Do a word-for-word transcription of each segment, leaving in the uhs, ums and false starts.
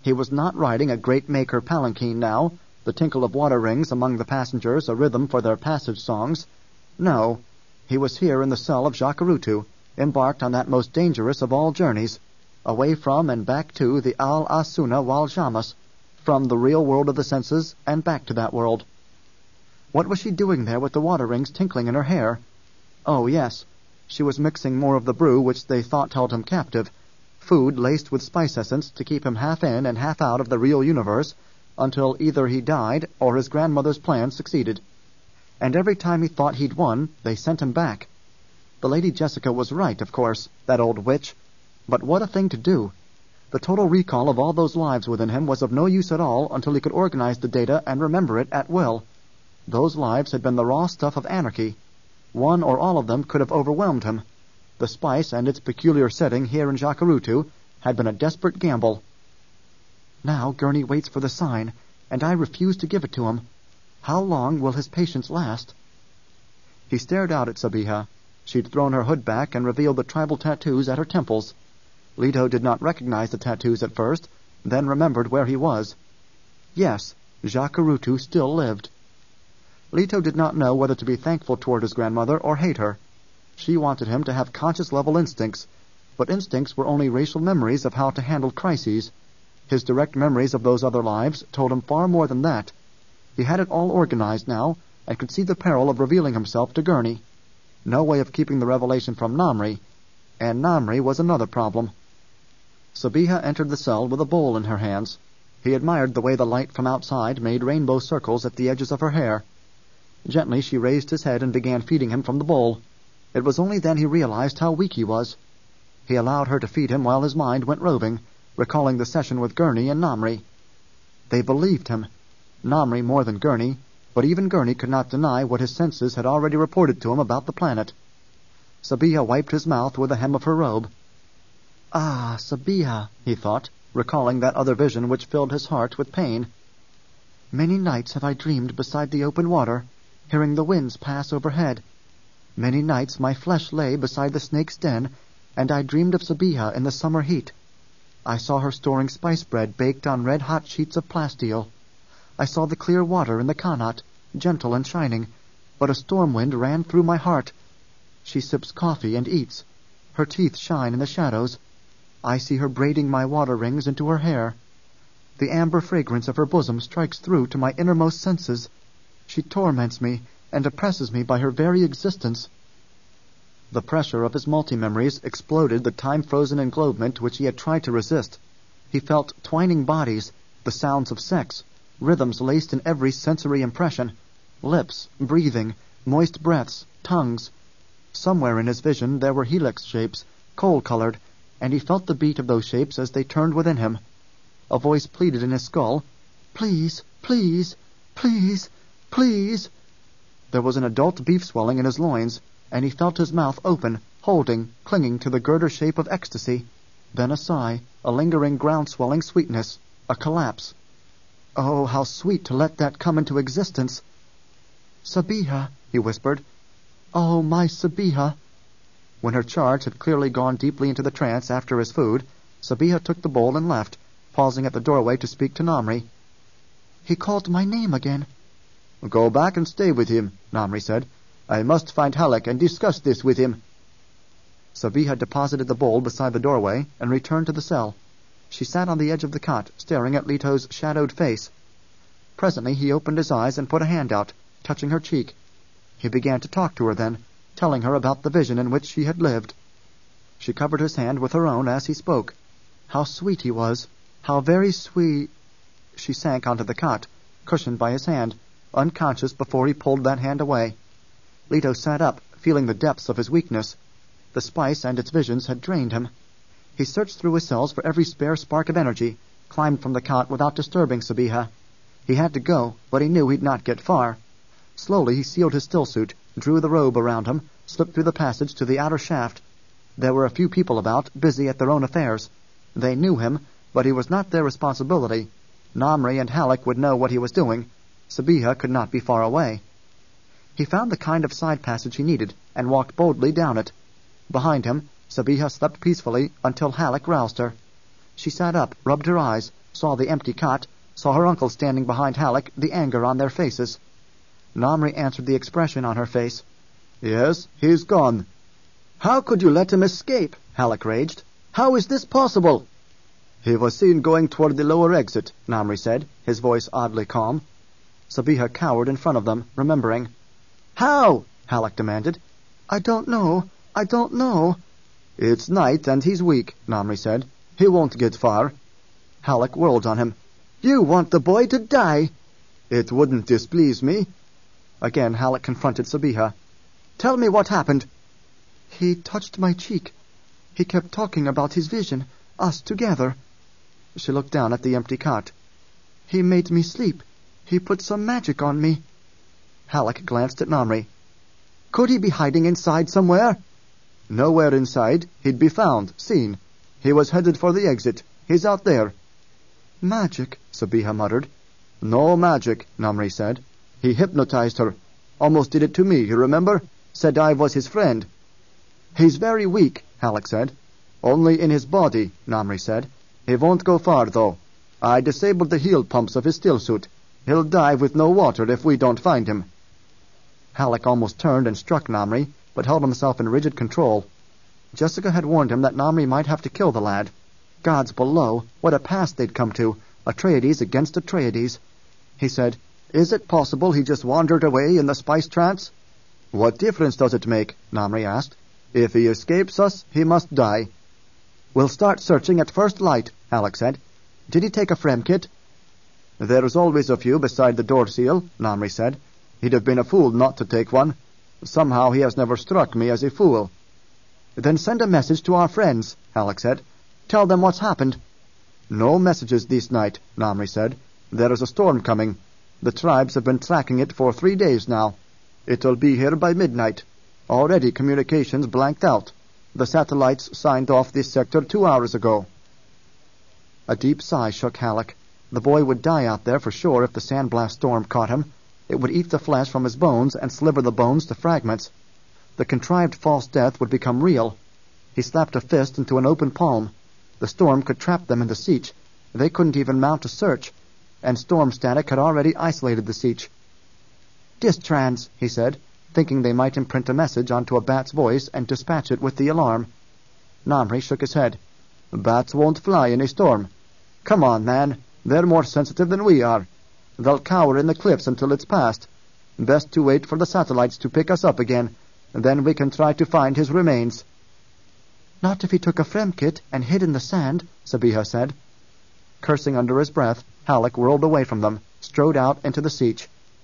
He was not riding a great maker palanquin now, the tinkle of water rings among the passengers a rhythm for their passage songs. No, he was here in the cell of Jacurutu, embarked on that most dangerous of all journeys, away from and back to the Al-Asuna wal Jamas, from the real world of the senses and back to that world. What was she doing there with the water rings tinkling in her hair? Oh, yes, she was mixing more of the brew which they thought held him captive, food laced with spice essence to keep him half in and half out of the real universe, until either he died or his grandmother's plan succeeded. And every time he thought he'd won, they sent him back. The Lady Jessica was right, of course, that old witch. But what a thing to do! The total recall of all those lives within him was of no use at all until he could organize the data and remember it at will. Those lives had been the raw stuff of anarchy. One or all of them could have overwhelmed him. The spice and its peculiar setting here in Jacurutu had been a desperate gamble. Now Gurney waits for the sign, and I refuse to give it to him. How long will his patience last? He stared out at Sabiha. She'd thrown her hood back and revealed the tribal tattoos at her temples. Leto did not recognize the tattoos at first, then remembered where he was. Yes, Jacurutu still lived. Leto did not know whether to be thankful toward his grandmother or hate her. She wanted him to have conscious-level instincts, but instincts were only racial memories of how to handle crises. His direct memories of those other lives told him far more than that. He had it all organized now, and could see the peril of revealing himself to Gurney. No way of keeping the revelation from Namri, and Namri was another problem. Sabiha entered the cell with a bowl in her hands. He admired the way the light from outside made rainbow circles at the edges of her hair. Gently she raised his head and began feeding him from the bowl. It was only then he realized how weak he was. He allowed her to feed him while his mind went roving, recalling the session with Gurney and Namri. They believed him. Namri more than Gurney, but even Gurney could not deny what his senses had already reported to him about the planet. Sabiha wiped his mouth with the hem of her robe. Ah, Sabiha, he thought, recalling that other vision which filled his heart with pain. Many nights have I dreamed beside the open water, hearing the winds pass overhead. Many nights my flesh lay beside the snake's den, and I dreamed of Sabiha in the summer heat. I saw her storing spice bread baked on red-hot sheets of plasteel. I saw the clear water in the Kanat, gentle and shining, but a storm wind ran through my heart. She sips coffee and eats. Her teeth shine in the shadows. I see her braiding my water rings into her hair. The amber fragrance of her bosom strikes through to my innermost senses. She torments me and oppresses me by her very existence. The pressure of his multi-memories exploded the time-frozen englobement which he had tried to resist. He felt twining bodies, the sounds of sex, rhythms laced in every sensory impression, lips, breathing, moist breaths, tongues. Somewhere in his vision there were helix shapes, coal-colored, and he felt the beat of those shapes as they turned within him. A voice pleaded in his skull, "Please, please, please, please." There was an adult beef swelling in his loins, and he felt his mouth open, holding, clinging to the girder shape of ecstasy. Then a sigh, a lingering ground-swelling sweetness, a collapse. Oh, how sweet to let that come into existence! "Sabiha," he whispered. "Oh, my Sabiha." When her charge had clearly gone deeply into the trance after his food, Sabiha took the bowl and left, pausing at the doorway to speak to Namri. "He called my name again." "Go back and stay with him," Namri said. "I must find Halleck and discuss this with him." Sabiha deposited the bowl beside the doorway and returned to the cell. She sat on the edge of the cot, staring at Leto's shadowed face. Presently he opened his eyes and put a hand out, touching her cheek. He began to talk to her then, telling her about the vision in which she had lived. She covered his hand with her own as he spoke. How sweet he was! How very sweet! She sank onto the cot, cushioned by his hand, unconscious before he pulled that hand away. Leto sat up, feeling the depths of his weakness. The spice and its visions had drained him. He searched through his cells for every spare spark of energy, climbed from the cot without disturbing Sabiha. He had to go, but he knew he'd not get far. Slowly he sealed his stillsuit, drew the robe around him, slipped through the passage to the outer shaft. There were a few people about, busy at their own affairs. They knew him, but he was not their responsibility. Namri and Halleck would know what he was doing. Sabiha could not be far away. He found the kind of side passage he needed, and walked boldly down it. Behind him, Sabiha slept peacefully until Halleck roused her. She sat up, rubbed her eyes, saw the empty cot, saw her uncle standing behind Halleck, the anger on their faces. Namri answered the expression on her face. "Yes, he's gone." "How could you let him escape?" Halleck raged. "How is this possible?" "He was seen going toward the lower exit," Namri said, his voice oddly calm. Sabiha cowered in front of them, remembering. "How?" Halleck demanded. "I don't know. I don't know." "It's night, and he's weak," Namri said. "He won't get far." Halleck whirled on him. "You want the boy to die." "It wouldn't displease me." Again Halleck confronted Sabiha. "Tell me what happened." "He touched my cheek. He kept talking about his vision, us together." She looked down at the empty cot. "He made me sleep. He put some magic on me." Halleck glanced at Namri. "Could he be hiding inside somewhere?" "Nowhere inside. He'd be found, seen. He was headed for the exit. He's out there." "Magic," Sabiha muttered. "No magic," Namri said. "He hypnotized her. Almost did it to me, you remember? Said I was his friend." "He's very weak," Halleck said. "Only in his body," Namri said. "He won't go far, though. I disabled the heel pumps of his still suit. He'll dive with no water if we don't find him." Halleck almost turned and struck Namri, but held himself in rigid control. Jessica had warned him that Namri might have to kill the lad. Gods below, what a pass they'd come to, Atreides against Atreides. He said, "Is it possible he just wandered away in the spice trance?" "What difference does it make?" Namri asked. "If he escapes us, he must die." "We'll start searching at first light," Halleck said. "Did he take a frem kit?" "There's always a few beside the door seal," Namri said. "He'd have been a fool not to take one. Somehow he has never struck me as a fool." "Then send a message to our friends," Halleck said. "Tell them what's happened." "No messages this night," Namri said. "There is a storm coming. The tribes have been tracking it for three days now. It'll be here by midnight. Already communications blanked out. The satellites signed off this sector two hours ago." A deep sigh shook Halleck. The boy would die out there for sure if the sandblast storm caught him. It would eat the flesh from his bones and sliver the bones to fragments. The contrived false death would become real. He slapped a fist into an open palm. The storm could trap them in the Sietch. They couldn't even mount a search, and storm static had already isolated the Sietch. "Distrans," he said, thinking they might imprint a message onto a bat's voice and dispatch it with the alarm. Namri shook his head. "Bats won't fly in a storm. Come on, man. They're more sensitive than we are. They'll cower in the cliffs until it's past. Best to wait for the satellites to pick us up again. Then we can try to find his remains." "Not if he took a frem kit and hid in the sand," Sabiha said. Cursing under his breath, Halleck whirled away from them, strode out into the Sietch.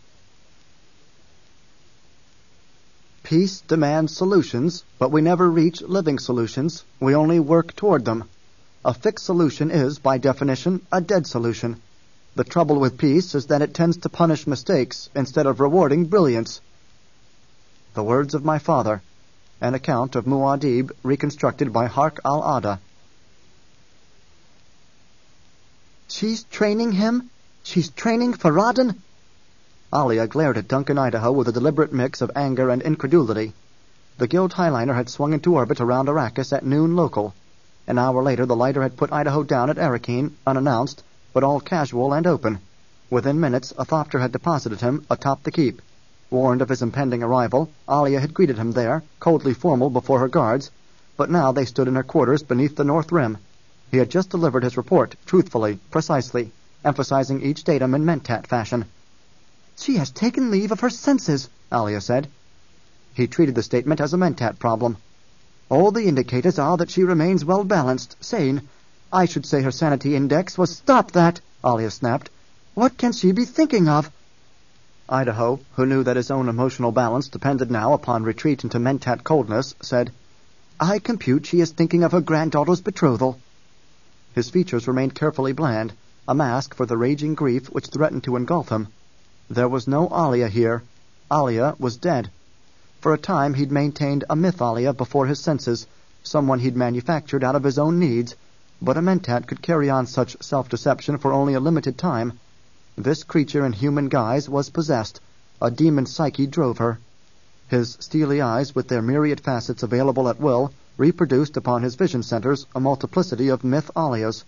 Peace demands solutions, but we never reach living solutions. We only work toward them. A fixed solution is, by definition, a dead solution. The trouble with peace is that it tends to punish mistakes instead of rewarding brilliance. The words of my father. An account of Muad'Dib reconstructed by Hark al-Ada. "She's training him? She's training Farad'n?" Alia glared at Duncan Idaho with a deliberate mix of anger and incredulity. The Guild Highliner had swung into orbit around Arrakis at noon local. An hour later the lighter had put Idaho down at Arrakeen, unannounced, but all casual and open. Within minutes, a thopter had deposited him atop the keep. Warned of his impending arrival, Alia had greeted him there, coldly formal before her guards, but now they stood in her quarters beneath the north rim. He had just delivered his report, truthfully, precisely, emphasizing each datum in Mentat fashion. "She has taken leave of her senses," Alia said. He treated the statement as a Mentat problem. "All the indicators are that she remains well-balanced, sane. I should say her sanity index was—" "Stop that!" Alia snapped. "What can she be thinking of?" Idaho, who knew that his own emotional balance depended now upon retreat into Mentat coldness, said, "I compute she is thinking of her granddaughter's betrothal." His features remained carefully bland, a mask for the raging grief which threatened to engulf him. There was no Alia here. Alia was dead. For a time he'd maintained a myth Alia before his senses, someone he'd manufactured out of his own needs, but a Mentat could carry on such self-deception for only a limited time. This creature in human guise was possessed. A demon psyche drove her. His steely eyes, with their myriad facets available at will, reproduced upon his vision centers a multiplicity of myth Alias.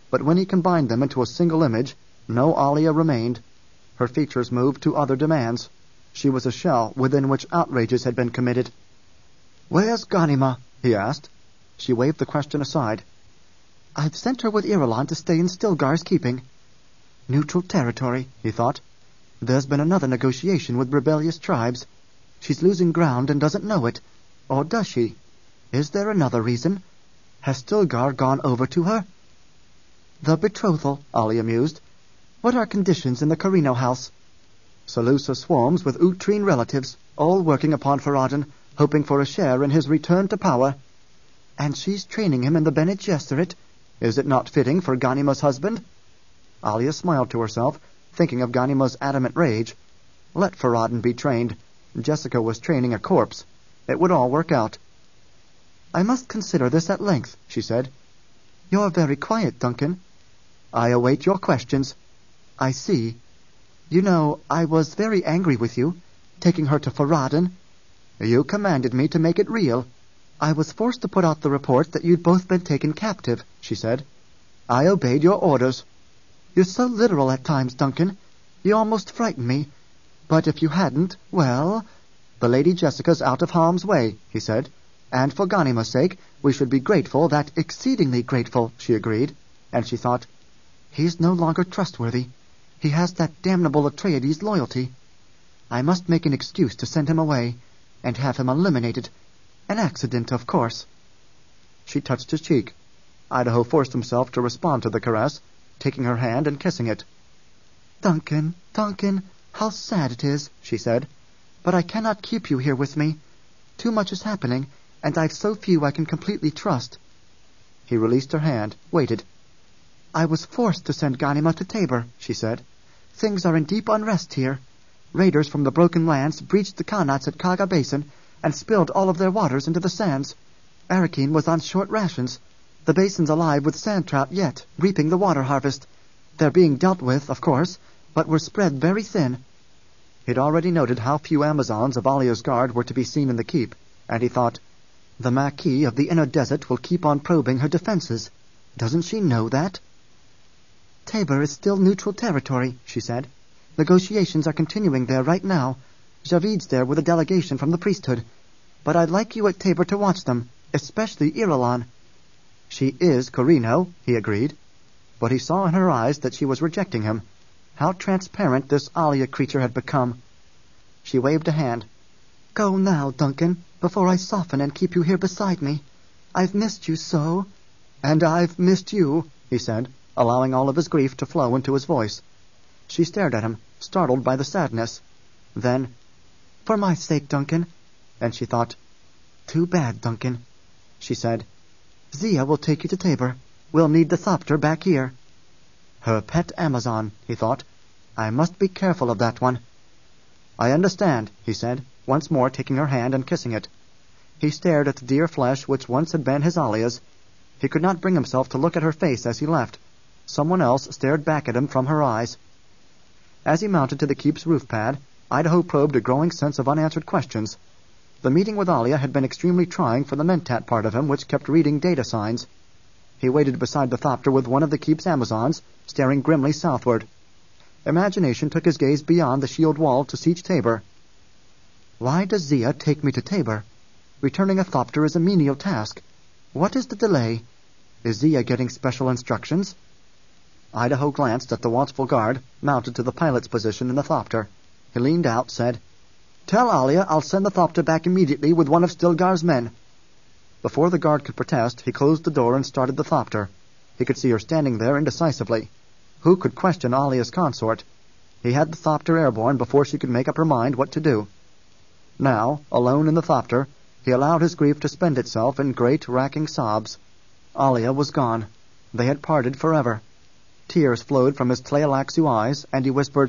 but when he combined them into a single image, no Alia remained. Her features moved to other demands. She was a shell within which outrages had been committed. "Where's Ghanima?" he asked. She waved the question aside. "I've sent her with Irulan to stay in Stilgar's keeping." Neutral territory, he thought. There's been another negotiation with rebellious tribes. She's losing ground and doesn't know it. Or does she? Is there another reason? Has Stilgar gone over to her? The betrothal, Alia mused. What are conditions in the Carino house? Seleucia swarms with Utrine relatives, all working upon Farad'n, hoping for a share in his return to power. And she's training him in the Bene Gesserit. Is it not fitting for Ghanima's husband? Alia smiled to herself, thinking of Ghanima's adamant rage. Let Farad'n be trained. Jessica was training a corpse. It would all work out. "I must consider this at length," she said. "You're very quiet, Duncan." "I await your questions." "I see. You know, I was very angry with you, taking her to Farad'n." "You commanded me to make it real." "I was forced to put out the report that you'd both been taken captive," she said. "I obeyed your orders." "You're so literal at times, Duncan. You almost frighten me. But if you hadn't, well—" "The Lady Jessica's out of harm's way," he said. "And for Ghanima's sake, we should be grateful that—" "Exceedingly grateful," she agreed. And she thought, "He's no longer trustworthy. He has that damnable Atreides loyalty. I must make an excuse to send him away, and have him eliminated. An accident, of course." She touched his cheek. Idaho forced himself to respond to the caress, taking her hand and kissing it. "Duncan, Duncan, how sad it is," she said. "But I cannot keep you here with me. Too much is happening, and I've so few I can completely trust." He released her hand, waited. "I was forced to send Ghanima to Tabor," she said. "Things are in deep unrest here. Raiders from the Broken Lands breached the Khanats at Kaga Basin and spilled all of their waters into the sands. Arakeen was on short rations. The basin's alive with sand trout yet, reaping the water harvest. They're being dealt with, of course, but we're spread very thin." He'd already noted how few Amazons of Alia's guard were to be seen in the keep, and he thought, the Maquis of the Inner Desert will keep on probing her defenses. Doesn't she know that? "Tabor is still neutral territory," she said. "Negotiations are continuing there right now. Javid's there with a delegation from the priesthood. But I'd like you at Tabor to watch them, especially Irulan." "She is Carino," he agreed. But he saw in her eyes that she was rejecting him. How transparent this Alia creature had become. She waved a hand. "Go now, Duncan, before I soften and keep you here beside me. I've missed you so." "And I've missed you," he said, allowing all of his grief to flow into his voice. She stared at him, startled by the sadness. Then, "For my sake, Duncan," and she thought, "Too bad, Duncan." She said, "Zia will take you to Tabor. We'll need the Thopter back here." Her pet Amazon, he thought. I must be careful of that one. "I understand," he said, once more taking her hand and kissing it. He stared at the dear flesh which once had been his Alia's. He could not bring himself to look at her face as he left. Someone else stared back at him from her eyes. As he mounted to the keep's roof pad, Idaho probed a growing sense of unanswered questions. The meeting with Alia had been extremely trying for the Mentat part of him, which kept reading data signs. He waited beside the Thopter with one of the keep's Amazons, staring grimly southward. Imagination took his gaze beyond the shield wall to Sietch Tabor. Why does Zia take me to Tabor? Returning a Thopter is a menial task. What is the delay? Is Zia getting special instructions? Idaho glanced at the watchful guard, mounted to the pilot's position in the Thopter. He leaned out, said, "Tell Alia I'll send the Thopter back immediately with one of Stilgar's men." Before the guard could protest, he closed the door and started the Thopter. He could see her standing there indecisively. Who could question Alia's consort? He had the Thopter airborne before she could make up her mind what to do. Now, alone in the Thopter, he allowed his grief to spend itself in great, racking sobs. Alia was gone. They had parted forever. Tears flowed from his Tleilaxu eyes, and he whispered,